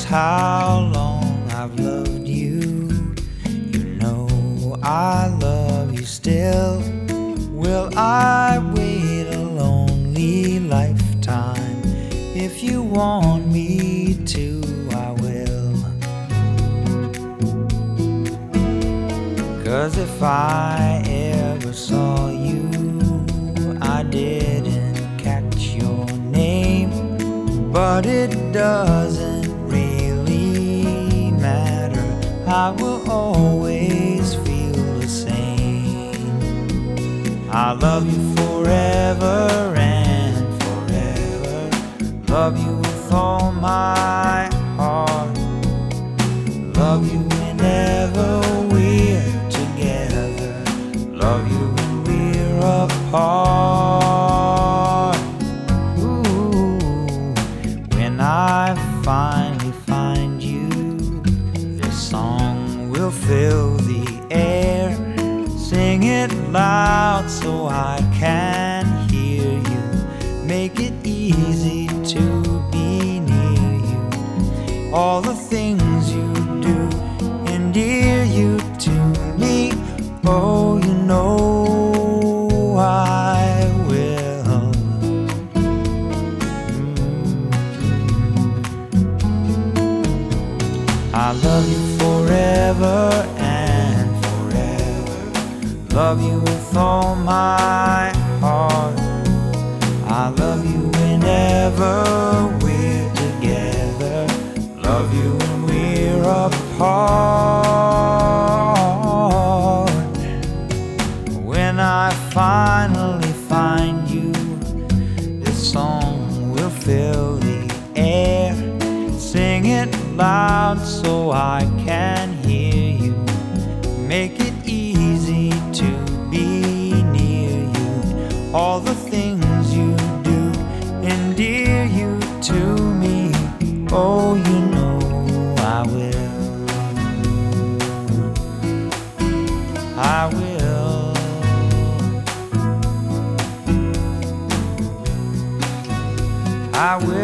how long I've loved you. You know I love you still. Will I wait a lonely lifetime? If you want me to, I will. 'Cause if I ever saw you, I didn't catch your name. But it doesn't really matter, I will always feel the same. I love you forever and forever. Love you with all my heart. Love you whenever we're together. Love you when we're apart. When I finally find you, this song will fill the air. Sing it loud so I can hear you. Make it easy to be near you. All the things you do endear you to me. Oh, you know I will. I love you forever and forever. Love you with all my heart. I love you whenever we're together. Love you when we're apart. When I finally find you, this song will fill the air. Sing it loud so I can hear you. Make it easy to be near you. All the things you do endear you to me. Oh, you know I will. I will. I will.